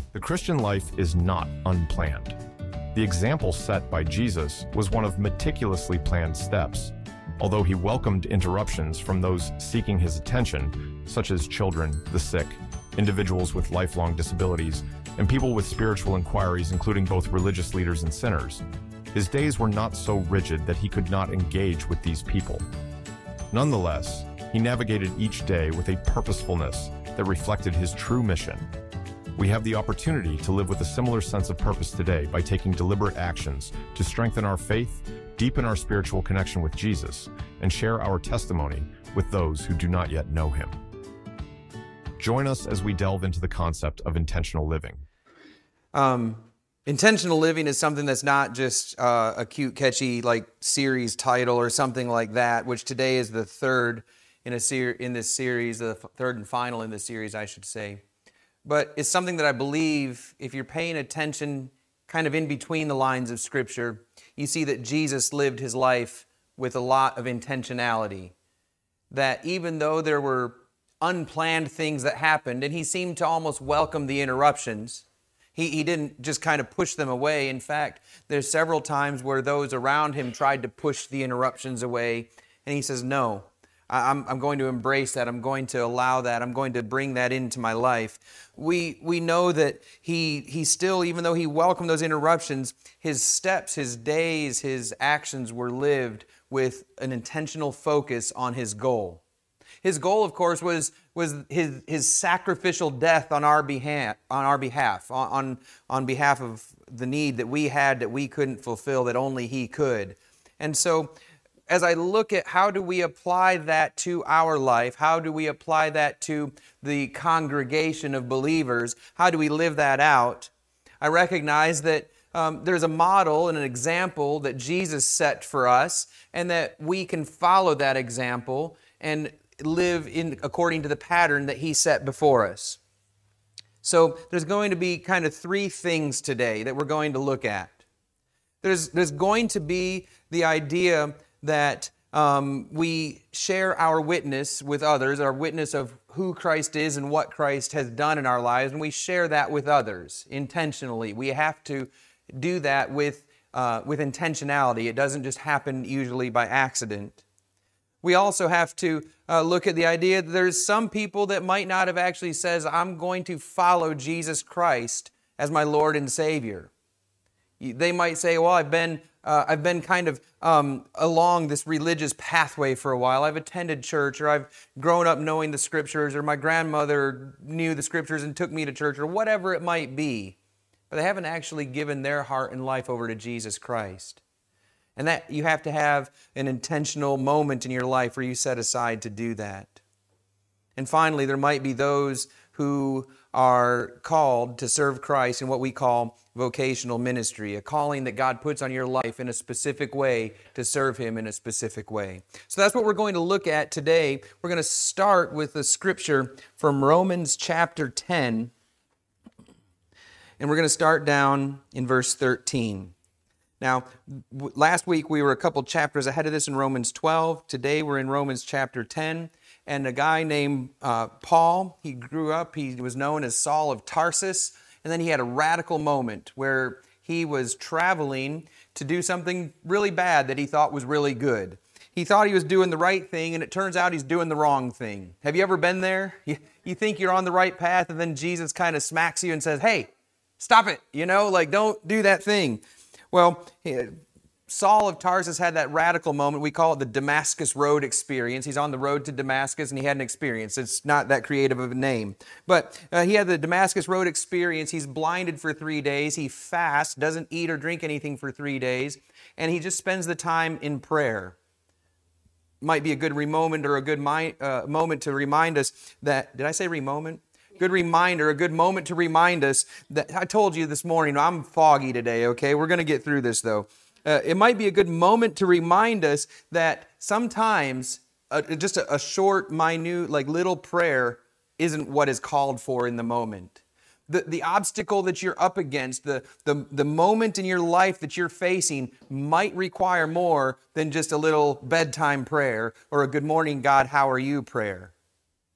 The Christian life is not unplanned. The example set by Jesus was one of meticulously planned steps. Although he welcomed interruptions from those seeking his attention, such as children, the sick, individuals with lifelong disabilities, and people with spiritual inquiries, including both religious leaders and sinners, his days were not so rigid that he could not engage with these people. Nonetheless, he navigated each day with a purposefulness that reflected his true mission. We have the opportunity to live with a similar sense of purpose today by taking deliberate actions to strengthen our faith, deepen our spiritual connection with Jesus, and share our testimony with those who do not yet know him. Join us as we delve into the concept of intentional living. Intentional living is something that's not just a cute, catchy series title or something like that, which today is the third in this series, the third and final in this series, I should say. But it's something that I believe, if you're paying attention kind of in between the lines of Scripture, you see that Jesus lived his life with a lot of intentionality. That even though there were unplanned things that happened, and he seemed to almost welcome the interruptions, he didn't just kind of push them away. In fact, there's several times where those around him tried to push the interruptions away, and he says, no, I'm going to embrace that. I'm going to allow that. I'm going to bring that into my life. We know that he still, even though he welcomed those interruptions, his steps, his days, his actions were lived with an intentional focus on his goal. His goal, of course, was his sacrificial death on our behalf, on behalf of the need that we had that we couldn't fulfill, that only he could. And so, as I look at how do we apply that to our life, how do we apply that to the congregation of believers, how do we live that out, I recognize that there's a model and an example that Jesus set for us, and that we can follow that example and live according to the pattern that he set before us. So there's going to be kind of three things today that we're going to look at. There's going to be the idea that we share our witness with others, our witness of who Christ is and what Christ has done in our lives, and we share that with others intentionally. We have to do that with intentionality. It doesn't just happen usually by accident. We also have to look at the idea that there's some people that might not have actually says, I'm going to follow Jesus Christ as my Lord and Savior. They might say, well, I've been kind of along this religious pathway for a while. I've attended church, or I've grown up knowing the Scriptures, or my grandmother knew the Scriptures and took me to church, or whatever it might be. But they haven't actually given their heart and life over to Jesus Christ. And that you have to have an intentional moment in your life where you set aside to do that. And finally, there might be those who are called to serve Christ in what we call vocational ministry, a calling that God puts on your life in a specific way to serve Him in a specific way. So that's what we're going to look at today. We're going to start with the scripture from Romans chapter 10, and we're going to start down in verse 13. Now, last week we were a couple chapters ahead of this in Romans 12. Today we're in Romans chapter 10. And a guy named Paul, he grew up, he was known as Saul of Tarsus. And then he had a radical moment where he was traveling to do something really bad that he thought was really good. He thought he was doing the right thing, and it turns out he's doing the wrong thing. Have you ever been there? You think you're on the right path, and then Jesus kind of smacks you and says, hey, stop it, don't do that thing. Well, Saul of Tarsus had that radical moment. We call it the Damascus Road experience. He's on the road to Damascus, and he had an experience. It's not that creative of a name. But he had the Damascus Road experience. He's blinded for 3 days. He fasts, doesn't eat or drink anything for 3 days, and he just spends the time in prayer. Might be a good moment or a good moment to remind us that, did I say moment? Good reminder, a good moment to remind us that, I told you this morning, I'm foggy today, okay? We're going to get through this though. It might be a good moment to remind us that sometimes just a short, minute, little prayer isn't what is called for in the moment. The obstacle that you're up against, the moment in your life that you're facing might require more than just a little bedtime prayer or a good morning, God, how are you prayer.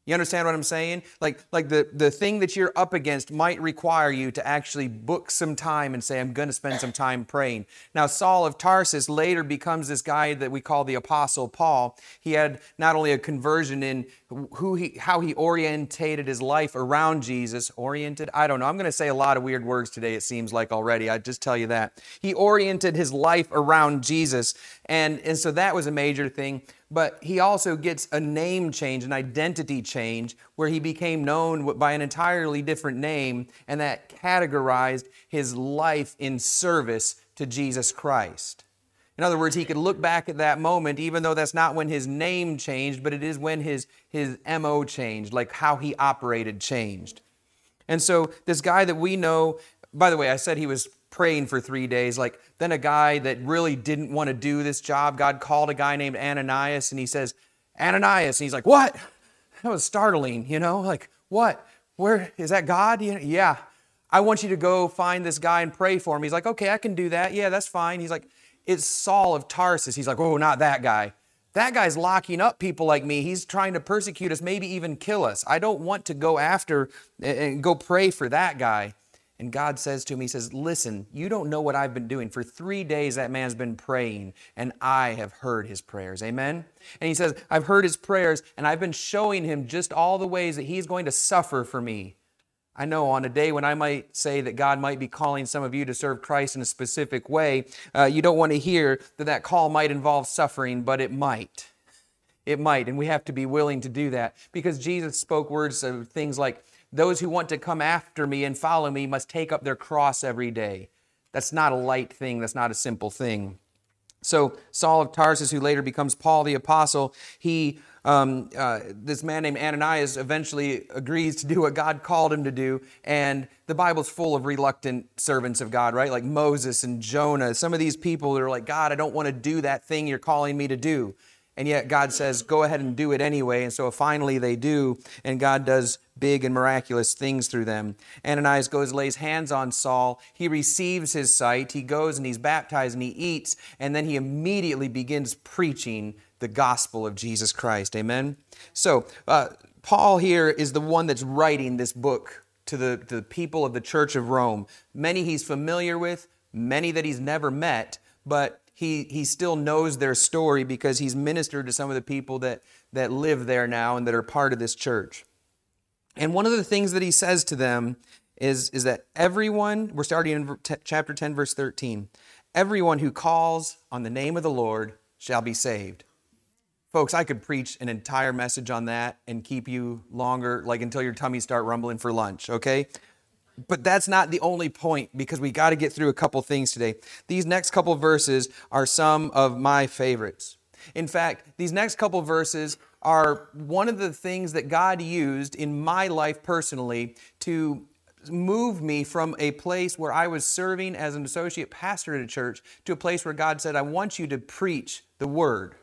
You understand what I'm saying? Like the thing that you're up against might require you to actually book some time and say, I'm going to spend some time praying. Now, Saul of Tarsus later becomes this guy that we call the Apostle Paul. He had not only a conversion in how he orientated his life around Jesus. Oriented? I don't know. I'm going to say a lot of weird words today, it seems like already. I just tell you that. He oriented his life around Jesus. And so that was a major thing. But he also gets a name change, an identity change, where he became known by an entirely different name, and that categorized his life in service to Jesus Christ. In other words, he could look back at that moment, even though that's not when his name changed, but it is when his MO changed, like how he operated changed. And so this guy that we know, by the way, I said he was praying for 3 days. Like, then a guy that really didn't want to do this job, God called a guy named Ananias, and he says, Ananias, and he's like, what? That was startling, like, what? Where, is that God? Yeah. I want you to go find this guy and pray for him. He's like, okay, I can do that. Yeah, that's fine. He's like, it's Saul of Tarsus. He's like, oh, not that guy. That guy's locking up people like me. He's trying to persecute us, maybe even kill us. I don't want to go after and go pray for that guy. And God says to him, he says, listen, you don't know what I've been doing. For 3 days that man's been praying, and I have heard his prayers. Amen? And he says, I've heard his prayers, and I've been showing him just all the ways that he's going to suffer for me. I know on a day when I might say that God might be calling some of you to serve Christ in a specific way, you don't want to hear that call might involve suffering, but it might. It might, and we have to be willing to do that, because Jesus spoke words of things like, those who want to come after me and follow me must take up their cross every day. That's not a light thing. That's not a simple thing. So Saul of Tarsus, who later becomes Paul the Apostle, this man named Ananias eventually agrees to do what God called him to do. And the Bible's full of reluctant servants of God, right? Like Moses and Jonah. Some of these people that are like, God, I don't want to do that thing you're calling me to do. And yet God says, go ahead and do it anyway. And so finally they do, and God does big and miraculous things through them. Ananias goes, lays hands on Saul. He receives his sight. He goes and he's baptized and he eats, and then he immediately begins preaching the gospel of Jesus Christ. Amen? So Paul here is the one that's writing this book to the people of the Church of Rome. Many he's familiar with, many that he's never met, but he still knows their story because he's ministered to some of the people that live there now and that are part of this church. And one of the things that he says to them is that everyone, we're starting in chapter 10, verse 13, everyone who calls on the name of the Lord shall be saved. Folks, I could preach an entire message on that and keep you longer, like until your tummies start rumbling for lunch, okay? But that's not the only point, because we got to get through a couple things today. These next couple verses are some of my favorites. In fact, these next couple verses are one of the things that God used in my life personally to move me from a place where I was serving as an associate pastor at a church to a place where God said, I want you to preach the word.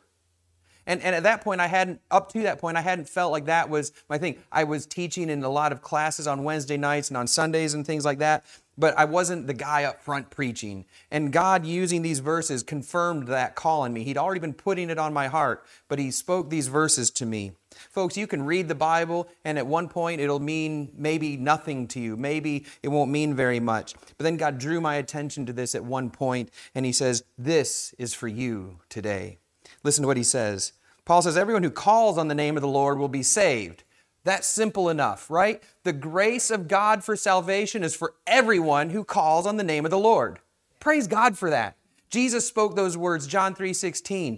And at that point, up to that point, I hadn't felt like that was my thing. I was teaching in a lot of classes on Wednesday nights and on Sundays and things like that, but I wasn't the guy up front preaching. And God, using these verses, confirmed that call in me. He'd already been putting it on my heart, but He spoke these verses to me. Folks, you can read the Bible, and at one point it'll mean maybe nothing to you. Maybe it won't mean very much. But then God drew my attention to this at one point, and He says, this is for you today. Listen to what He says. Paul says, everyone who calls on the name of the Lord will be saved. That's simple enough, right? The grace of God for salvation is for everyone who calls on the name of the Lord. Praise God for that. Jesus spoke those words, John 3:16,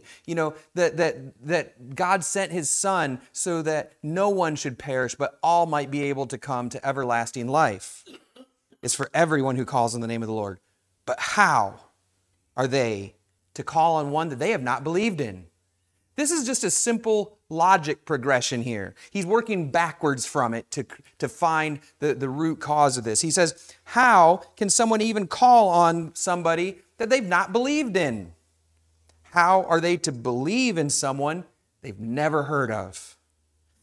that God sent His Son so that no one should perish, but all might be able to come to everlasting life. It's for everyone who calls on the name of the Lord. But how are they to call on one that they have not believed in? This is just a simple logic progression here. He's working backwards from it to find the root cause of this. He says, how can someone even call on somebody that they've not believed in? How are they to believe in someone they've never heard of?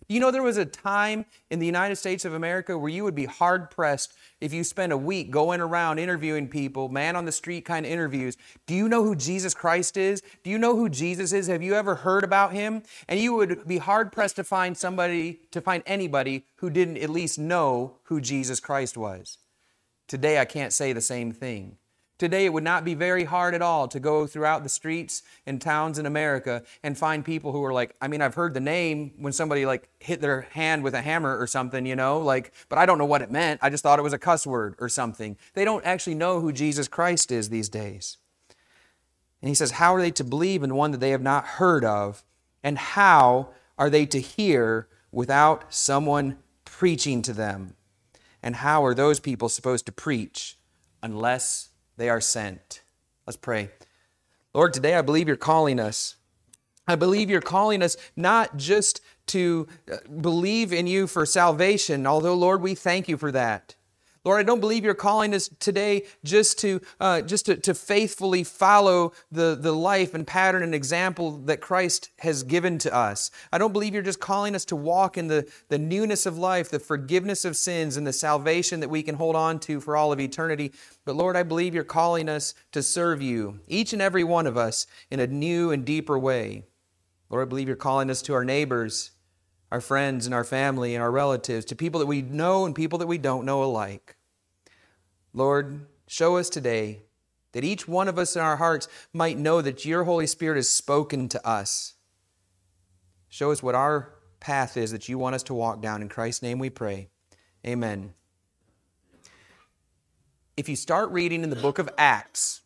You know, there was a time in the United States of America where you would be hard-pressed if you spent a week going around interviewing people, man on the street kind of interviews. Do you know who Jesus Christ is? Do you know who Jesus is? Have you ever heard about him? And you would be hard-pressed to find anybody who didn't at least know who Jesus Christ was. Today, I can't say the same thing. Today, it would not be very hard at all to go throughout the streets and towns in America and find people who are like, I mean, I've heard the name when somebody like hit their hand with a hammer or something, you know, like, but I don't know what it meant. I just thought it was a cuss word or something. They don't actually know who Jesus Christ is these days. And he says, how are they to believe in one that they have not heard of? And how are they to hear without someone preaching to them? And how are those people supposed to preach unless they are sent? Let's pray. Lord, today I believe you're calling us. I believe you're calling us not just to believe in you for salvation, although, Lord, we thank you for that. Lord, I don't believe you're calling us today just to faithfully follow the life and pattern and example that Christ has given to us. I don't believe you're just calling us to walk in the newness of life, the forgiveness of sins, and the salvation that we can hold on to for all of eternity. But Lord, I believe you're calling us to serve you, each and every one of us, in a new and deeper way. Lord, I believe you're calling us to our neighbors, our friends and our family and our relatives, to people that we know and people that we don't know alike. Lord, show us today that each one of us in our hearts might know that your Holy Spirit has spoken to us. Show us what our path is that you want us to walk down. In Christ's name we pray. Amen. If you start reading in the book of Acts,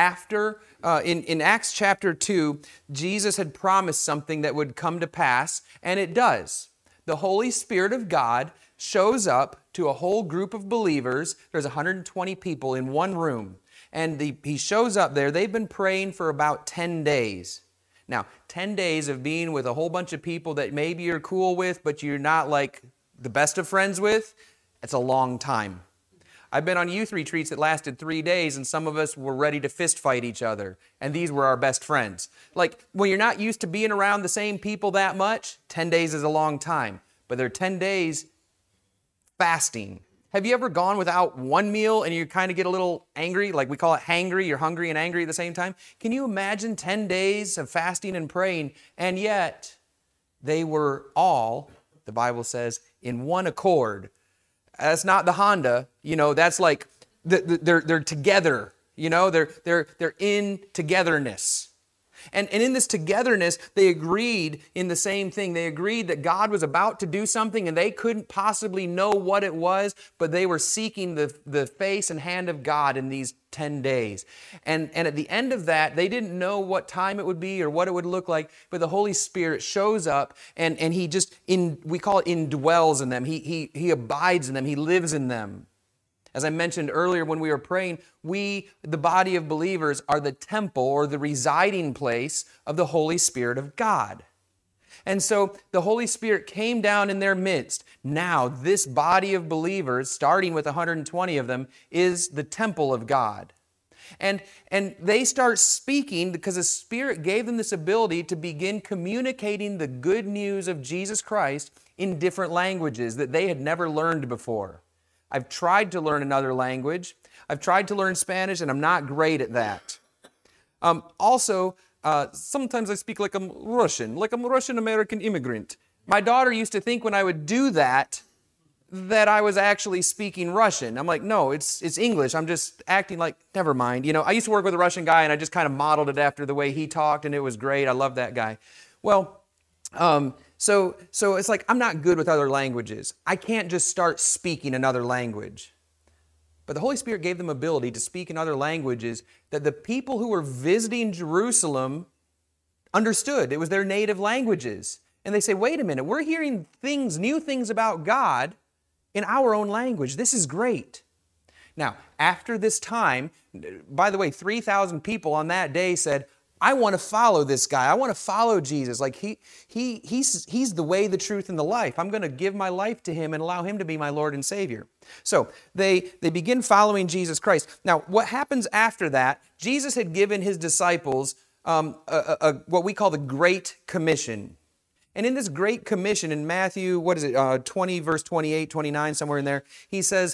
in Acts chapter 2, Jesus had promised something that would come to pass, and it does. The Holy Spirit of God shows up to a whole group of believers. There's 120 people in one room, and he shows up there. They've been praying for about 10 days. Now, 10 days of being with a whole bunch of people that maybe you're cool with, but you're not like the best of friends with, it's a long time. I've been on youth retreats that lasted 3 days, and some of us were ready to fist fight each other, and these were our best friends. Like, when you're not used to being around the same people that much, 10 days is a long time. But there are 10 days fasting. Have you ever gone without one meal and you kind of get a little angry? Like we call it hangry. You're hungry and angry at the same time. Can you imagine 10 days of fasting and praying? And yet, they were all, the Bible says, in one accord. That's not the Honda, you know, that's like, they're together, you know, they're in togetherness. And in this togetherness, they agreed in the same thing. They agreed that God was about to do something and they couldn't possibly know what it was, but they were seeking the face and hand of God in these 10 days. And at the end of that, they didn't know what time it would be or what it would look like, but the Holy Spirit shows up and he just, we call it indwells in them. He abides in them. He lives in them. As I mentioned earlier when we were praying, we, the body of believers, are the temple or the residing place of the Holy Spirit of God. And so the Holy Spirit came down in their midst. Now this body of believers, starting with 120 of them, is the temple of God. And they start speaking because the Spirit gave them this ability to begin communicating the good news of Jesus Christ in different languages that they had never learned before. I've tried to learn another language. I've tried to learn Spanish, and I'm not great at that. Sometimes I speak like I'm Russian, like I'm a Russian-American immigrant. My daughter used to think when I would do that I was actually speaking Russian. I'm like, no, it's English. I'm just acting like, never mind. You know, I used to work with a Russian guy, and I just kind of modeled it after the way he talked, and it was great. I love that guy. Well, So it's like, I'm not good with other languages. I can't just start speaking another language. But the Holy Spirit gave them ability to speak in other languages that the people who were visiting Jerusalem understood. It was their native languages. And they say, wait a minute, we're hearing new things about God in our own language. This is great. Now, after this time, by the way, 3,000 people on that day said, I want to follow this guy. I want to follow Jesus. Like he's the way, the truth, and the life. I'm going to give my life to him and allow him to be my Lord and Savior. So they begin following Jesus Christ. Now, what happens after that, Jesus had given his disciples what we call the Great Commission. And in this Great Commission in Matthew, 20, verse 28, 29, somewhere in there, he says,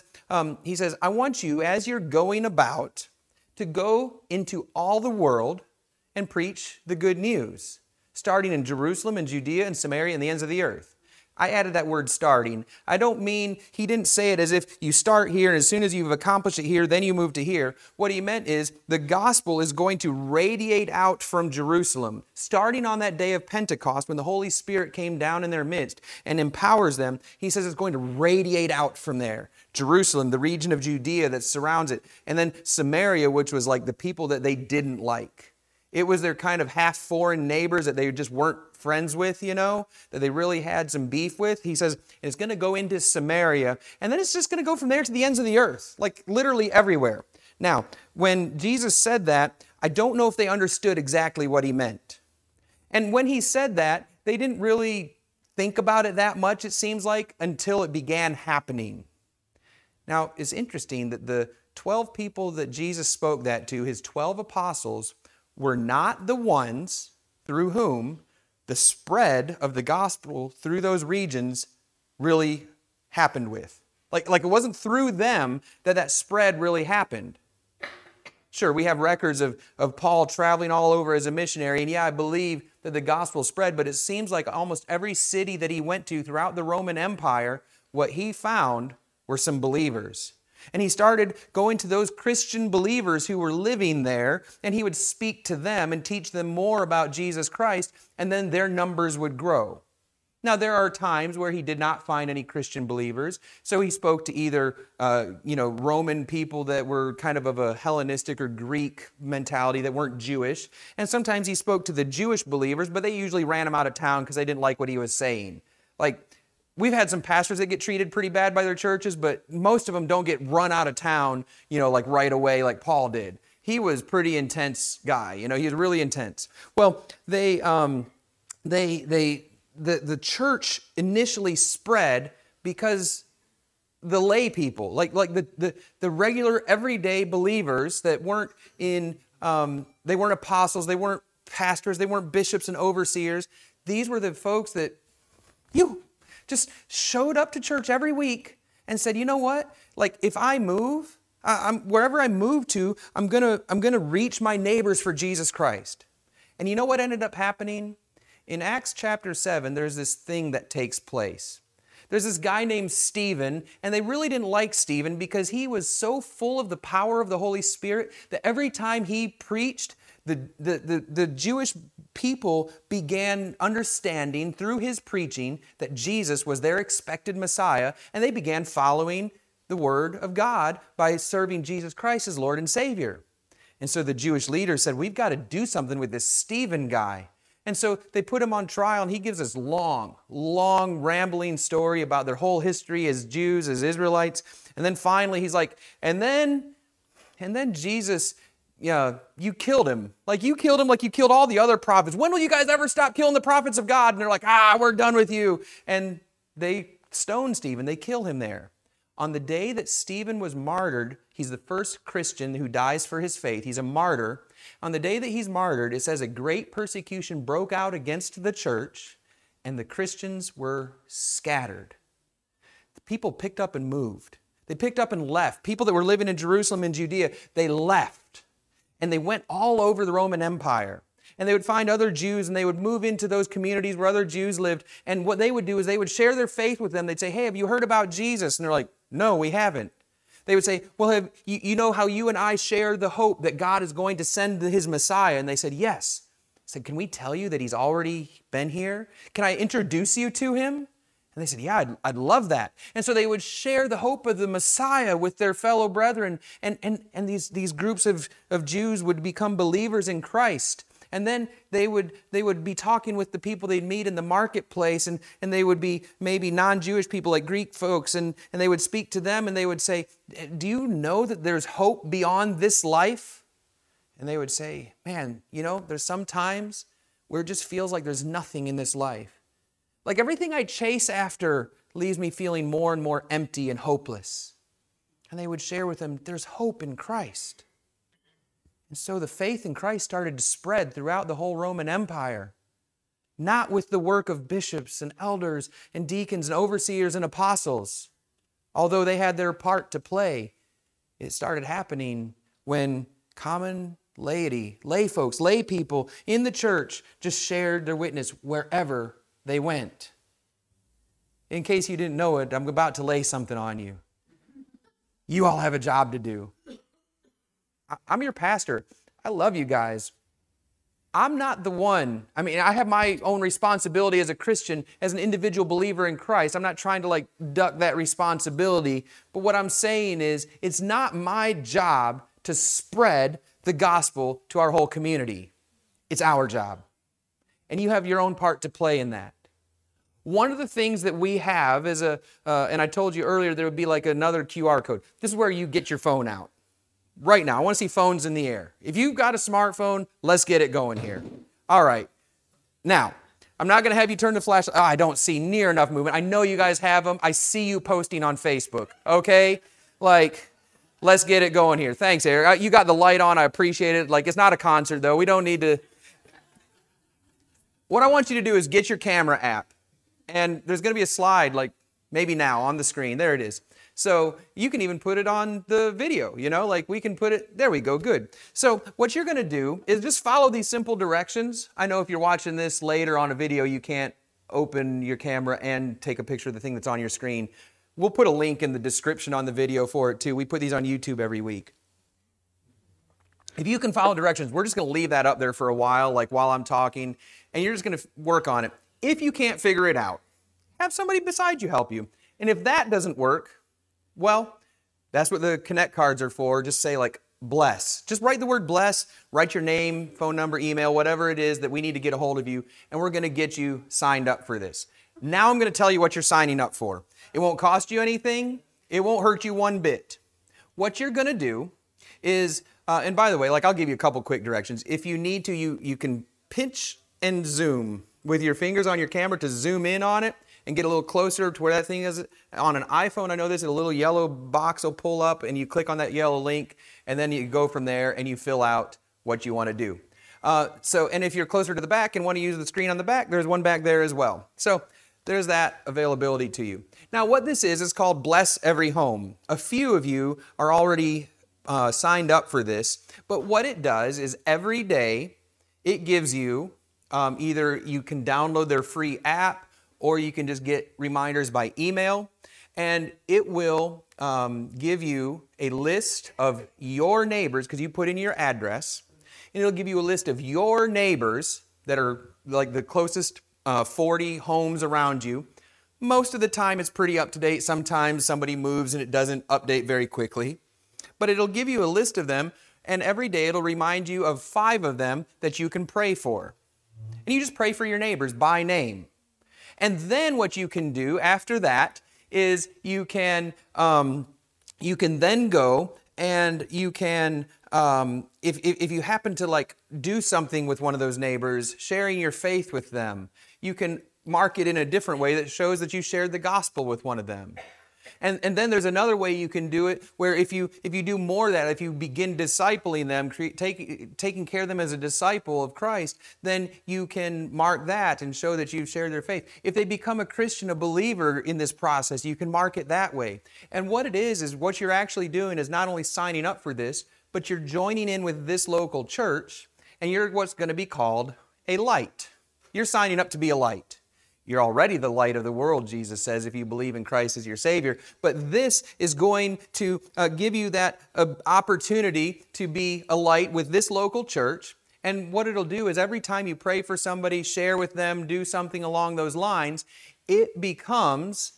I want you, as you're going about, to go into all the world and preach the good news, starting in Jerusalem and Judea and Samaria and the ends of the earth. I added that word starting. I don't mean, he didn't say it as if you start here and as soon as you've accomplished it here, then you move to here. What he meant is the gospel is going to radiate out from Jerusalem, starting on that day of Pentecost when the Holy Spirit came down in their midst and empowers them. He says it's going to radiate out from there. Jerusalem, the region of Judea that surrounds it, and then Samaria, which was like the people that they didn't like. It was their kind of half foreign neighbors that they just weren't friends with, that they really had some beef with. He says it's going to go into Samaria, and then it's just going to go from there to the ends of the earth, like literally everywhere. Now, when Jesus said that, I don't know if they understood exactly what he meant. And when he said that, they didn't really think about it that much, it seems like, until it began happening. Now, it's interesting that the 12 people that Jesus spoke that to, his 12 apostles, were not the ones through whom the spread of the gospel through those regions really happened with. Like it wasn't through them that spread really happened. Sure, we have records of Paul traveling all over as a missionary, and yeah, I believe that the gospel spread, but it seems like almost every city that he went to throughout the Roman Empire, what he found were some believers. And he started going to those Christian believers who were living there, and he would speak to them and teach them more about Jesus Christ, and then their numbers would grow. Now, there are times where he did not find any Christian believers, so he spoke to either, Roman people that were kind of a Hellenistic or Greek mentality that weren't Jewish, and sometimes he spoke to the Jewish believers, but they usually ran him out of town because they didn't like what he was saying. We've had some pastors that get treated pretty bad by their churches, but most of them don't get run out of town, right away like Paul did. He was a pretty intense guy, he was really intense. Well, the church initially spread because the lay people, like the regular everyday believers that weren't they weren't apostles, they weren't pastors, they weren't bishops and overseers. These were the folks that just showed up to church every week and said, you know what? If I move, wherever I move to, I'm gonna reach my neighbors for Jesus Christ. And you know what ended up happening? In Acts chapter 7, there's this thing that takes place. There's this guy named Stephen, and they really didn't like Stephen because he was so full of the power of the Holy Spirit that every time he preached, the Jewish people began understanding through his preaching that Jesus was their expected Messiah, and they began following the Word of God by serving Jesus Christ as Lord and Savior. And so the Jewish leaders said, we've got to do something with this Stephen guy. And so they put him on trial, and he gives this long, rambling story about their whole history as Jews, as Israelites. And then finally he's like, and then Jesus, you killed him. You killed him like you killed all the other prophets. When will you guys ever stop killing the prophets of God? And they're like, we're done with you. And they stone Stephen. They kill him there. On the day that Stephen was martyred, he's the first Christian who dies for his faith. He's a martyr. On the day that he's martyred, it says a great persecution broke out against the church, and the Christians were scattered. The people picked up and moved. They picked up and left. People that were living in Jerusalem and Judea, they left. And they went all over the Roman Empire. And they would find other Jews, and they would move into those communities where other Jews lived. And what they would do is they would share their faith with them. They'd say, hey, have you heard about Jesus? And they're like, no, we haven't. They would say, well, have you know how you and I share the hope that God is going to send his Messiah? And they said, yes. I said, can we tell you that he's already been here? Can I introduce you to him? And they said, yeah, I'd love that. And so they would share the hope of the Messiah with their fellow brethren. And these groups of Jews would become believers in Christ. And then they would be talking with the people they'd meet in the marketplace, and they would be maybe non-Jewish people like Greek folks, and they would speak to them and they would say, do you know that there's hope beyond this life? And they would say, man, there's some times where it just feels like there's nothing in this life. Like everything I chase after leaves me feeling more and more empty and hopeless. And they would share with them, there's hope in Christ. And so the faith in Christ started to spread throughout the whole Roman Empire. not with the work of bishops and elders and deacons and overseers and apostles. Although they had their part to play, it started happening when common laity, lay folks, lay people in the church just shared their witness wherever they went. In case you didn't know it, I'm about to lay something on you. You all have a job to do. I'm your pastor. I love you guys. I'm not the one. I have my own responsibility as a Christian, as an individual believer in Christ. I'm not trying to duck that responsibility. But what I'm saying is, it's not my job to spread the gospel to our whole community. It's our job. And you have your own part to play in that. One of the things that we have is and I told you earlier, there would be another QR code. This is where you get your phone out. Right now, I want to see phones in the air. If you've got a smartphone, let's get it going here. All right. Now, I'm not going to have you turn the flash. I don't see near enough movement. I know you guys have them. I see you posting on Facebook. Okay? Let's get it going here. Thanks, Eric. You got the light on. I appreciate it. It's not a concert, though. We don't need to. What I want you to do is get your camera app. And there's going to be a slide, maybe now on the screen. There it is. So you can even put it on the video, we can put it, there we go, good. So what you're going to do is just follow these simple directions. I know if you're watching this later on a video, you can't open your camera and take a picture of the thing that's on your screen. We'll put a link in the description on the video for it too. We put these on YouTube every week. If you can follow directions, we're just going to leave that up there for a while, while I'm talking, and you're just going to work on it. If you can't figure it out, have somebody beside you help you. And if that doesn't work, well, that's what the Connect cards are for. Just say bless. Just write the word bless, write your name, phone number, email, whatever it is that we need to get a hold of you, and we're going to get you signed up for this. Now I'm going to tell you what you're signing up for. It won't cost you anything. It won't hurt you one bit. What you're going to do is, and by the way, I'll give you a couple quick directions. If you need to, you can pinch and zoom with your fingers on your camera to zoom in on it and get a little closer to where that thing is. On an iPhone, I know this, a little yellow box will pull up and you click on that yellow link and then you go from there and you fill out what you want to do. And if you're closer to the back and want to use the screen on the back, there's one back there as well. So there's that availability to you. Now what this is called Bless Every Home. A few of you are already signed up for this, but what it does is every day it gives you, either you can download their free app, or you can just get reminders by email, and it will give you a list of your neighbors, because you put in your address, and it'll give you a list of your neighbors that are the closest 40 homes around you. Most of the time it's pretty up to date. Sometimes somebody moves and it doesn't update very quickly, but it'll give you a list of them, and every day it'll remind you of 5 of them that you can pray for. And you just pray for your neighbors by name. And then what you can do after that is you can then go and you can, if you happen to do something with one of those neighbors, sharing your faith with them, you can mark it in a different way that shows that you shared the gospel with one of them. And then there's another way you can do it where if you do more of that, if you begin discipling them, taking care of them as a disciple of Christ, then you can mark that and show that you've shared their faith. If they become a Christian, a believer in this process, you can mark it that way. And what it is what you're actually doing is not only signing up for this, but you're joining in with this local church, and you're what's going to be called a light. You're signing up to be a light. You're already the light of the world, Jesus says, if you believe in Christ as your Savior. But this is going to give you that opportunity to be a light with this local church. And what it'll do is every time you pray for somebody, share with them, do something along those lines, it becomes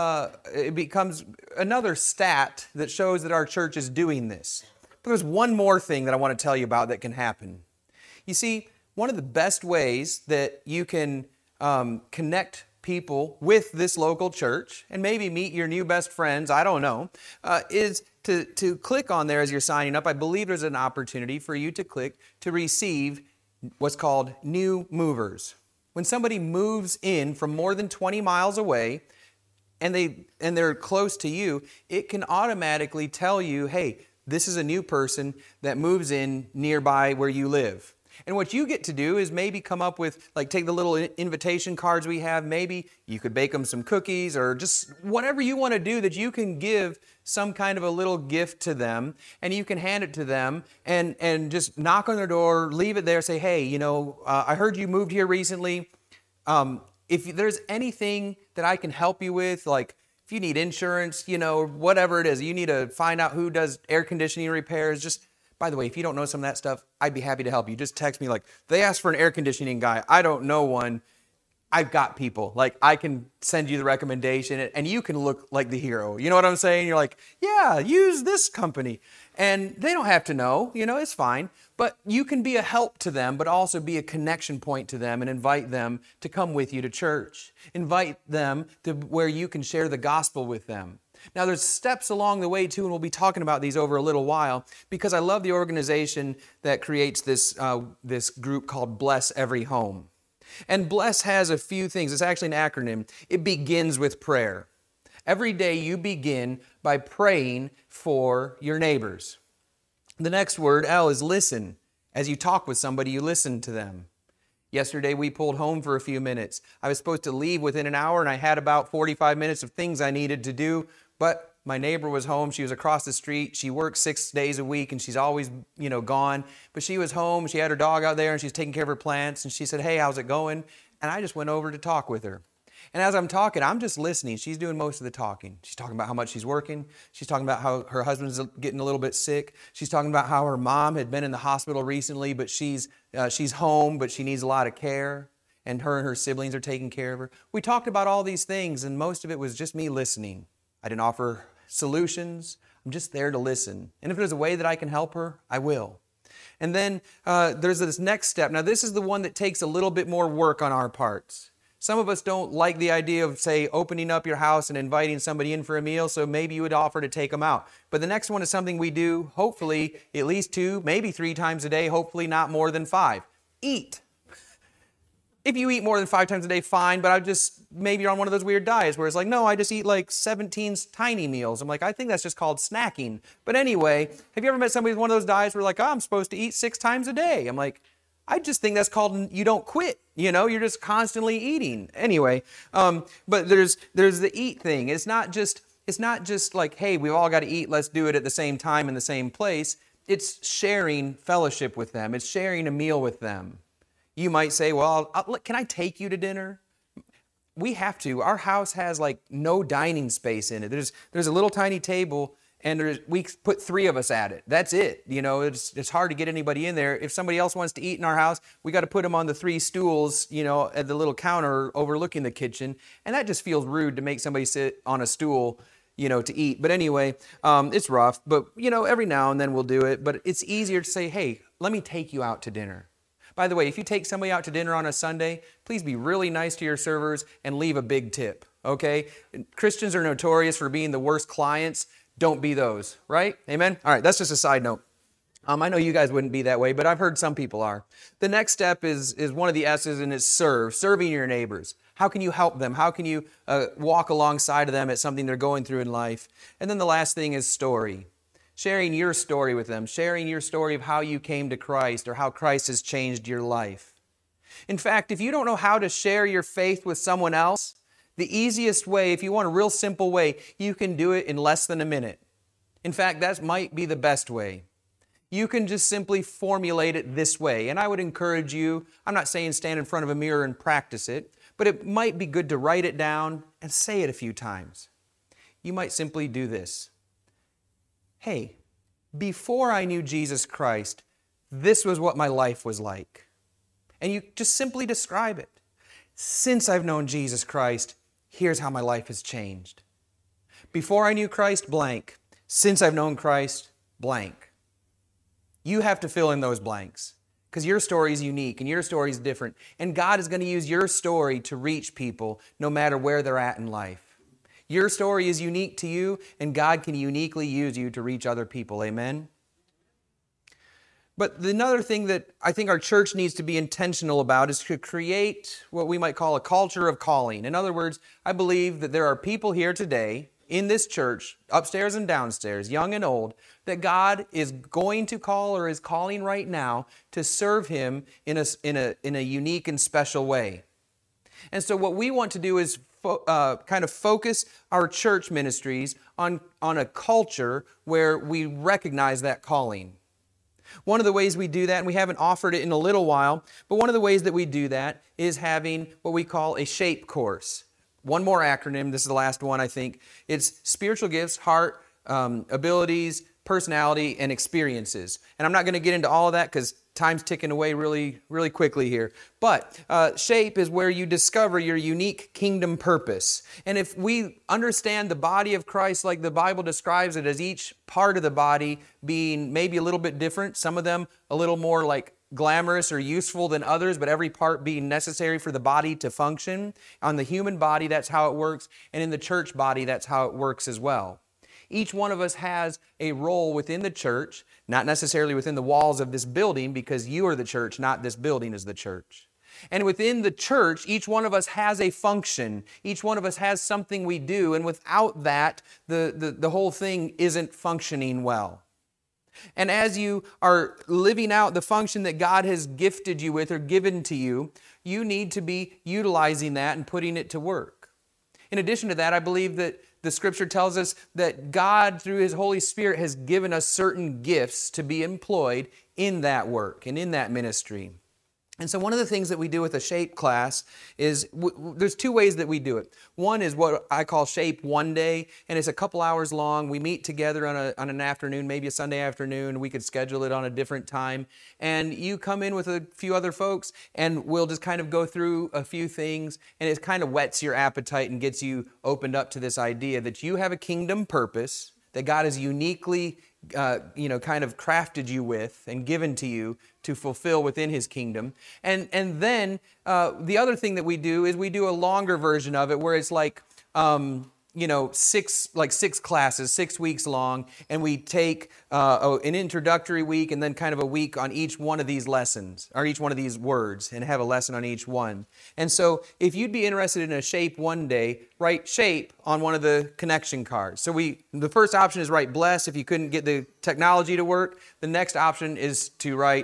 another stat that shows that our church is doing this. But there's one more thing that I want to tell you about that can happen. You see, one of the best ways that you can connect people with this local church and maybe meet your new best friends, I don't know, is to click on there as you're signing up. I believe there's an opportunity for you to click to receive what's called new movers. When somebody moves in from more than 20 miles away and they're close to you, it can automatically tell you, hey, this is a new person that moves in nearby where you live. And what you get to do is maybe come up with, like, take the little invitation cards we have. Maybe you could bake them some cookies or just whatever you want to do that you can give some kind of a little gift to them, and you can hand it to them and just knock on their door, leave it there, say, hey, I heard you moved here recently. If there's anything that I can help you with, like if you need insurance, whatever it is, you need to find out who does air conditioning repairs. Just, by the way, if you don't know some of that stuff, I'd be happy to help you. Just text me like, they asked for an air conditioning guy. I don't know one. I've got people. Like, I can send you the recommendation and you can look like the hero. You know what I'm saying? You're like, yeah, use this company. And they don't have to know, it's fine. But you can be a help to them, but also be a connection point to them and invite them to come with you to church. Invite them to where you can share the gospel with them. Now, there's steps along the way, too, and we'll be talking about these over a little while, because I love the organization that creates this group called Bless Every Home. And Bless has a few things. It's actually an acronym. It begins with prayer. Every day you begin by praying for your neighbors. The next word, L, is listen. As you talk with somebody, you listen to them. Yesterday we pulled home for a few minutes. I was supposed to leave within an hour, and I had about 45 minutes of things I needed to do, but my neighbor was home. She was across the street. She works 6 days a week, and she's always, gone. But she was home. She had her dog out there, and she's taking care of her plants. And she said, hey, how's it going? And I just went over to talk with her. And as I'm talking, I'm just listening. She's doing most of the talking. She's talking about how much she's working. She's talking about how her husband's getting a little bit sick. She's talking about how her mom had been in the hospital recently, but she's home, but she needs a lot of care. And her siblings are taking care of her. We talked about all these things, and most of it was just me listening. I didn't offer solutions. I'm just there to listen. And if there's a way that I can help her, I will. And then there's this next step. Now, this is the one that takes a little bit more work on our parts. Some of us don't like the idea of, say, opening up your house and inviting somebody in for a meal, so maybe you would offer to take them out. But the next one is something we do, hopefully, at least 2, maybe 3 times a day, hopefully not more than 5. Eat. If you eat more than 5 times a day, fine, but maybe you're on one of those weird diets where it's like, no, I just eat like 17 tiny meals. I'm like, I think that's just called snacking. But anyway, have you ever met somebody with one of those diets where like, oh, I'm supposed to eat 6 times a day? I'm like, I just think that's called you don't quit. You're just constantly eating. Anyway, but there's the eat thing. It's not just like, hey, we've all got to eat. Let's do it at the same time in the same place. It's sharing fellowship with them. It's sharing a meal with them. You might say, well, can I take you to dinner? We have to. Our house has like no dining space in it. There's a little tiny table, and we put 3 of us at it. That's it. It's hard to get anybody in there. If somebody else wants to eat in our house, we got to put them on the 3 stools, at the little counter overlooking the kitchen. And that just feels rude to make somebody sit on a stool, to eat. But anyway, it's rough. But, every now and then we'll do it. But it's easier to say, hey, let me take you out to dinner. By the way, if you take somebody out to dinner on a Sunday, please be really nice to your servers and leave a big tip, okay? Christians are notorious for being the worst clients. Don't be those, right? Amen? All right, that's just a side note. I know you guys wouldn't be that way, but I've heard some people are. The next step is one of the S's, and it's serve, serving your neighbors. How can you help them? How can you walk alongside of them at something they're going through in life? And then the last thing is story. Sharing your story with them, sharing your story of how you came to Christ or how Christ has changed your life. In fact, if you don't know how to share your faith with someone else, the easiest way, if you want a real simple way, you can do it in less than a minute. In fact, that might be the best way. You can just simply formulate it this way. And I would encourage you, I'm not saying stand in front of a mirror and practice it, but it might be good to write it down and say it a few times. You might simply do this. Hey, before I knew Jesus Christ, this was what my life was like. And you just simply describe it. Since I've known Jesus Christ, here's how my life has changed. Before I knew Christ, blank. Since I've known Christ, blank. You have to fill in those blanks because your story is unique and your story is different. And God is going to use your story to reach people no matter where they're at in life. Your story is unique to you, and God can uniquely use you to reach other people. Amen? But another thing that I think our church needs to be intentional about is to create what we might call a culture of calling. In other words, I believe that there are people here today in this church, upstairs and downstairs, young and old, that God is going to call or is calling right now to serve Him in a unique and special way. And so what we want to do is kind of focus our church ministries on a culture where we recognize that calling. One of the ways we do that, and we haven't offered it in a little while, but one of the ways that we do that is having what we call a SHAPE course. One more acronym, this is the last one I think. It's spiritual gifts, heart, abilities, personality, and experiences. And I'm not going to get into all of that because time's ticking away really, really quickly here. But SHAPE is where you discover your unique kingdom purpose. And if we understand the body of Christ like the Bible describes it, as each part of the body being maybe a little bit different, some of them a little more like glamorous or useful than others, but every part being necessary for the body to function. On the human body, that's how it works. And in the church body, that's how it works as well. Each one of us has a role within the church, not necessarily within the walls of this building, because you are the church, not this building is the church. And within the church, each one of us has a function. Each one of us has something we do, and without that, the whole thing isn't functioning well. And as you are living out the function that God has gifted you with or given to you, you need to be utilizing that and putting it to work. In addition to that, I believe that the Scripture tells us that God, through His Holy Spirit, has given us certain gifts to be employed in that work and in that ministry. And so one of the things that we do with a SHAPE class is, there's two ways that we do it. One is what I call SHAPE One Day, and it's a couple hours long. We meet together on an afternoon, maybe a Sunday afternoon. We could schedule it on a different time. And you come in with a few other folks, and we'll just kind of go through a few things, and it kind of whets your appetite and gets you opened up to this idea that you have a kingdom purpose, that God has uniquely kind of crafted you with and given to you to fulfill within His kingdom. And then the other thing that we do is we do a longer version of it where it's like, six classes, 6 weeks long, and we take an introductory week and then kind of a week on each one of these lessons, or each one of these words, and have a lesson on each one. And so if you'd be interested in a SHAPE One Day, write SHAPE on one of the connection cards. So the first option is write bless if you couldn't get the technology to work. The next option is to write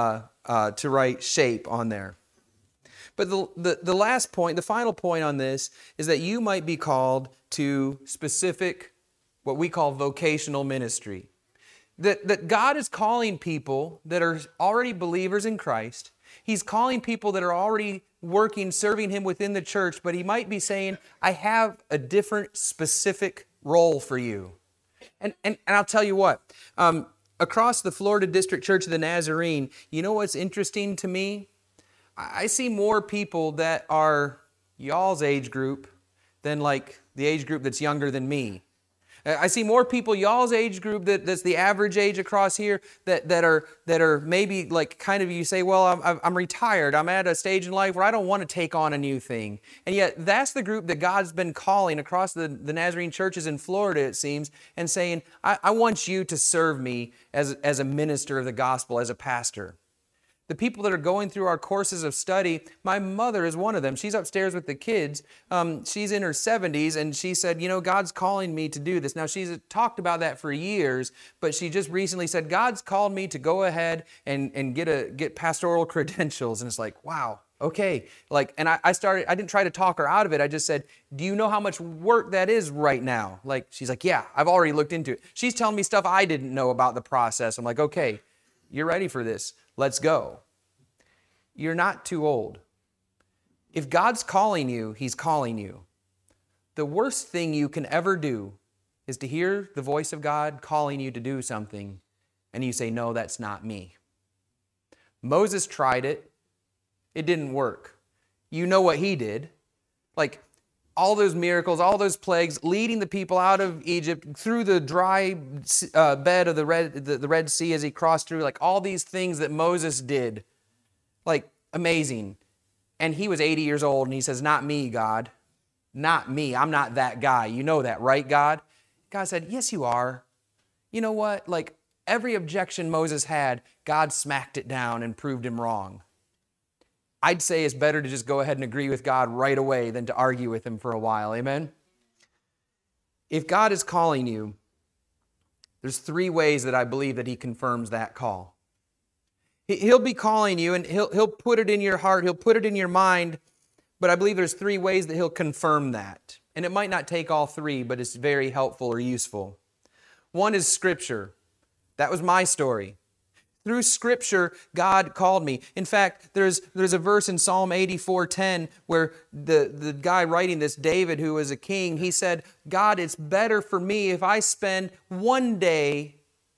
SHAPE on there. But the last point, the final point on this, is that you might be called to specific, what we call vocational ministry. That God is calling people that are already believers in Christ. He's calling people that are already working, serving Him within the church, but He might be saying, I have a different specific role for you. And I'll tell you what, across the Florida District Church of the Nazarene, you know what's interesting to me? I see more people that are y'all's age group than like the age group that's younger than me. I see more people y'all's age group that's the average age across here that are maybe like kind of, you say, well, I'm retired. I'm at a stage in life where I don't want to take on a new thing. And yet that's the group that God's been calling across the Nazarene churches in Florida, it seems, and saying, I want you to serve me as a minister of the gospel, as a pastor. The people that are going through our courses of study, my mother is one of them. She's upstairs with the kids. She's in her 70s, and she said, God's calling me to do this. Now, she's talked about that for years, but she just recently said, God's called me to go ahead and get pastoral credentials. And it's like, wow, okay. And I didn't try to talk her out of it. I just said, do you know how much work that is right now? She's like, yeah, I've already looked into it. She's telling me stuff I didn't know about the process. I'm like, okay, you're ready for this. Let's go. You're not too old. If God's calling you, He's calling you. The worst thing you can ever do is to hear the voice of God calling you to do something, and you say, no, that's not me. Moses tried it. It didn't work. You know what he did. All those miracles, all those plagues, leading the people out of Egypt through the dry bed of the Red Sea as he crossed through, all these things that Moses did. Amazing. And he was 80 years old, and he says, not me, God. Not me. I'm not that guy. You know that, right, God? God said, yes, you are. You know what? Every objection Moses had, God smacked it down and proved him wrong. I'd say it's better to just go ahead and agree with God right away than to argue with Him for a while. Amen? If God is calling you, there's 3 ways that I believe that He confirms that call. He'll be calling you, and He'll put it in your heart, He'll put it in your mind, but I believe there's 3 ways that He'll confirm that. And it might not take all 3, but it's very helpful or useful. One is Scripture. That was my story. Through Scripture, God called me. In fact, there's a verse in Psalm 84:10 where the guy writing this, David, who was a king, he said, God, it's better for me if I spend one day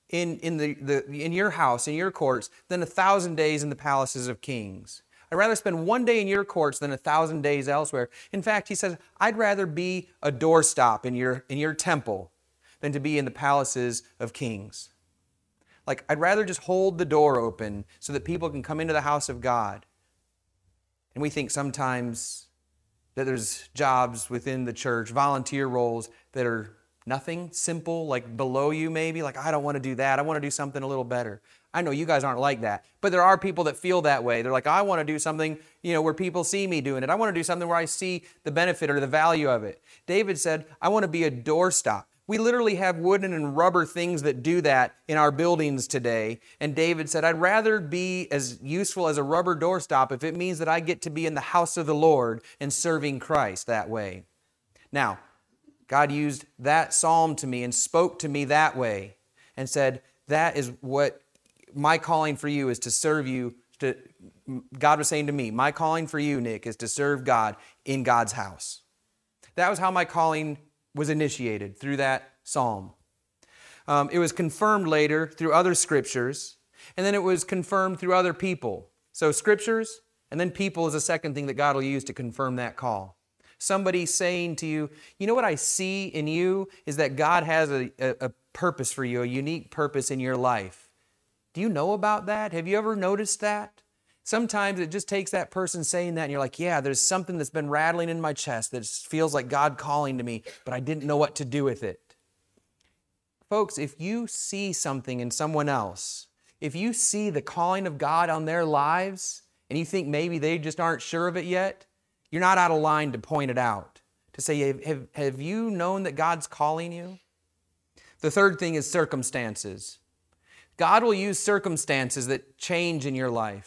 in your house, in your courts, than 1,000 days in the palaces of kings. I'd rather spend one day in your courts than 1,000 days elsewhere. In fact, he says, I'd rather be a doorstop in your temple than to be in the palaces of kings. Like, I'd rather just hold the door open so that people can come into the house of God. And we think sometimes that there's jobs within the church, volunteer roles that are nothing, simple, like below you maybe. Like, I don't want to do that. I want to do something a little better. I know you guys aren't like that, but there are people that feel that way. They're like, I want to do something, where people see me doing it. I want to do something where I see the benefit or the value of it. David said, I want to be a doorstop. We literally have wooden and rubber things that do that in our buildings today. And David said, I'd rather be as useful as a rubber doorstop if it means that I get to be in the house of the Lord and serving Christ that way. Now, God used that psalm to me and spoke to me that way and said, that is what my calling for you is, to serve you. God was saying to me, my calling for you, Nick, is to serve God in God's house. That was how my calling was initiated, through that psalm. It was confirmed later through other scriptures, and then it was confirmed through other people. So scriptures, and then people is the second thing that God will use to confirm that call. Somebody saying to you, what I see in you is that God has a purpose for you, a unique purpose in your life. Do you know about that? Have you ever noticed that? Sometimes it just takes that person saying that and you're like, yeah, there's something that's been rattling in my chest that feels like God calling to me, but I didn't know what to do with it. Folks, if you see something in someone else, if you see the calling of God on their lives and you think maybe they just aren't sure of it yet, you're not out of line to point it out, to say, have you known that God's calling you? The third thing is circumstances. God will use circumstances that change in your life.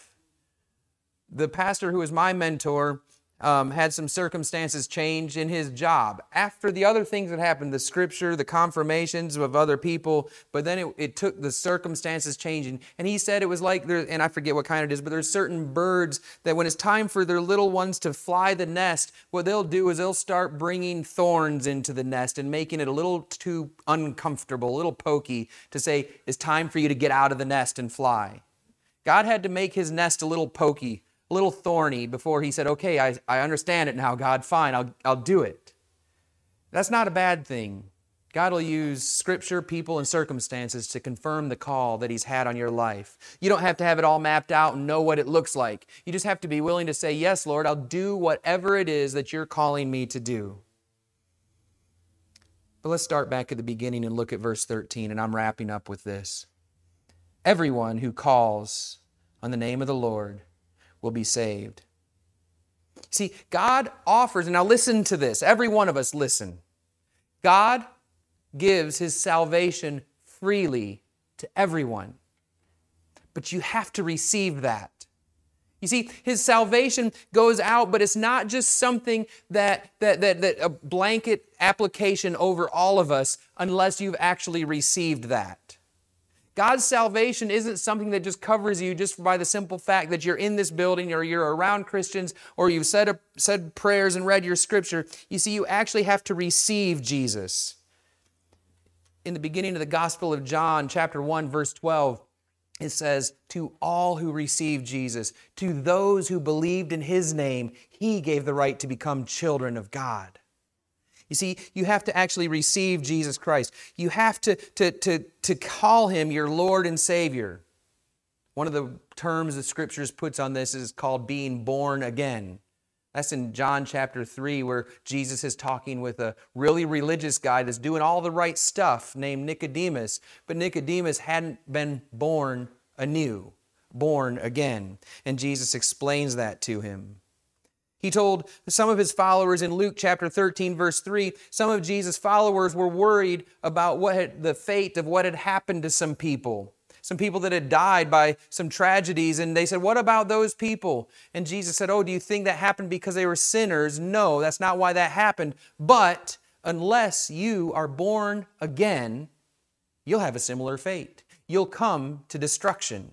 The pastor who was my mentor had some circumstances change in his job. After the other things that happened, the scripture, the confirmations of other people, but then it took the circumstances changing. And he said it was like, and I forget what kind it is, but there's certain birds that when it's time for their little ones to fly the nest, what they'll do is they'll start bringing thorns into the nest and making it a little too uncomfortable, a little pokey, to say, it's time for you to get out of the nest and fly. God had to make his nest a little pokey, a little thorny, before he said, okay, I understand it now, God, fine, I'll do it. That's not a bad thing. God will use scripture, people, and circumstances to confirm the call that he's had on your life. You don't have to have it all mapped out and know what it looks like. You just have to be willing to say, yes, Lord, I'll do whatever it is that you're calling me to do. But let's start back at the beginning and look at verse 13, and I'm wrapping up with this. Everyone who calls on the name of the Lord will be saved. See, God offers, and now listen to this, every one of us listen. God gives his salvation freely to everyone, but you have to receive that. You see, his salvation goes out, but it's not just something that a blanket application over all of us unless you've actually received that. God's salvation isn't something that just covers you just by the simple fact that you're in this building or you're around Christians or you've said prayers and read your scripture. You see, you actually have to receive Jesus. In the beginning of the Gospel of John, chapter 1, verse 12, it says, to all who received Jesus, to those who believed in his name, he gave the right to become children of God. You see, you have to actually receive Jesus Christ. You have to call him your Lord and Savior. One of the terms the Scriptures puts on this is called being born again. That's in John chapter 3, where Jesus is talking with a really religious guy that's doing all the right stuff named Nicodemus. But Nicodemus hadn't been born anew, born again. And Jesus explains that to him. He told some of his followers in Luke chapter 13, verse 3, some of Jesus' followers were worried about the fate of what had happened to some people that had died by some tragedies. And they said, what about those people? And Jesus said, oh, do you think that happened because they were sinners? No, that's not why that happened. But unless you are born again, you'll have a similar fate. You'll come to destruction.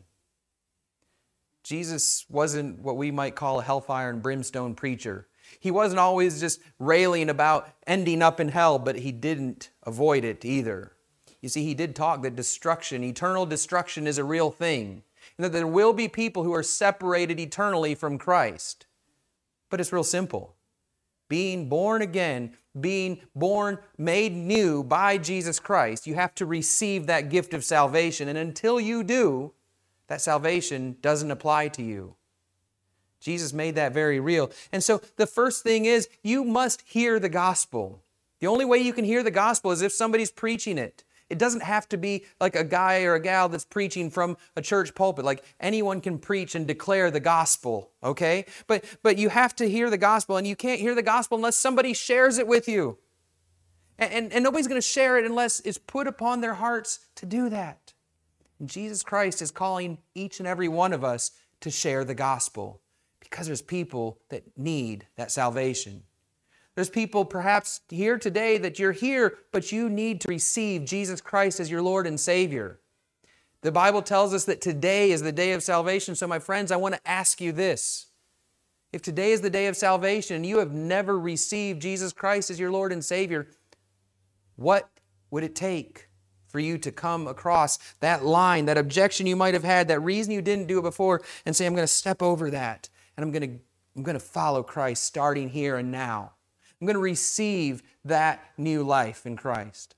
Jesus wasn't what we might call a hellfire and brimstone preacher. He wasn't always just railing about ending up in hell, but he didn't avoid it either. You see, he did talk that destruction, eternal destruction, is a real thing, and that there will be people who are separated eternally from Christ. But it's real simple. Being born again, being born, made new by Jesus Christ, you have to receive that gift of salvation. And until you do, that salvation doesn't apply to you. Jesus made that very real. And so the first thing is, you must hear the gospel. The only way you can hear the gospel is if somebody's preaching it. It doesn't have to be like a guy or a gal that's preaching from a church pulpit. Like anyone can preach and declare the gospel, okay? But you have to hear the gospel, and you can't hear the gospel unless somebody shares it with you. And nobody's going to share it unless it's put upon their hearts to do that. And Jesus Christ is calling each and every one of us to share the gospel because there's people that need that salvation. There's people perhaps here today that you're here, but you need to receive Jesus Christ as your Lord and Savior. The Bible tells us that today is the day of salvation. So my friends, I want to ask you this. If today is the day of salvation and you have never received Jesus Christ as your Lord and Savior, what would it take for you to come across that line, that objection you might have had, that reason you didn't do it before, and say, I'm going to step over that, and I'm going to follow Christ starting here and now. I'm going to receive that new life in Christ.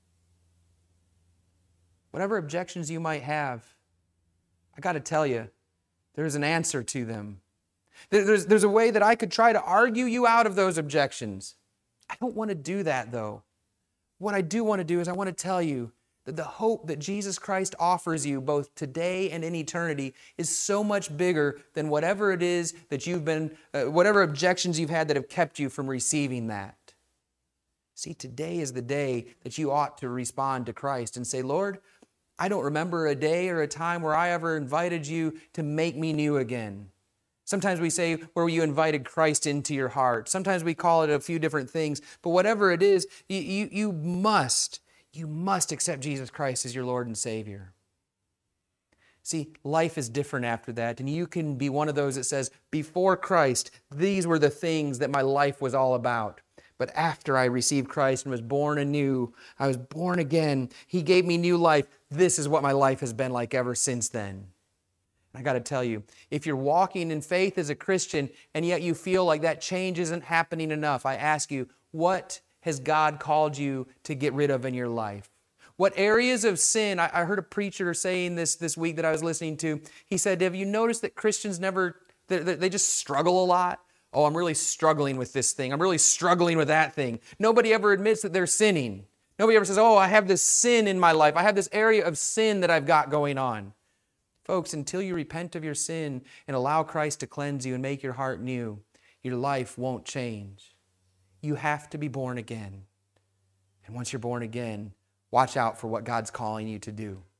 Whatever objections you might have, I got to tell you, there's an answer to them. There's a way that I could try to argue you out of those objections. I don't want to do that, though. What I do want to do is I want to tell you that the hope that Jesus Christ offers you both today and in eternity is so much bigger than whatever it is that whatever objections you've had that have kept you from receiving that. See, today is the day that you ought to respond to Christ and say, Lord, I don't remember a day or a time where I ever invited you to make me new again. Sometimes we say where you invited Christ into your heart. Sometimes we call it a few different things. But whatever it is, you must accept Jesus Christ as your Lord and Savior. See, life is different after that. And you can be one of those that says, before Christ, these were the things that my life was all about. But after I received Christ and was born anew, I was born again, He gave me new life. This is what my life has been like ever since then. I got to tell you, if you're walking in faith as a Christian and yet you feel like that change isn't happening enough, I ask you, what has God called you to get rid of in your life? What areas of sin? I heard a preacher saying this week that I was listening to. He said, have you noticed that Christians they just struggle a lot? Oh, I'm really struggling with this thing. I'm really struggling with that thing. Nobody ever admits that they're sinning. Nobody ever says, oh, I have this sin in my life. I have this area of sin that I've got going on. Folks, until you repent of your sin and allow Christ to cleanse you and make your heart new, your life won't change. You have to be born again. And once you're born again, watch out for what God's calling you to do.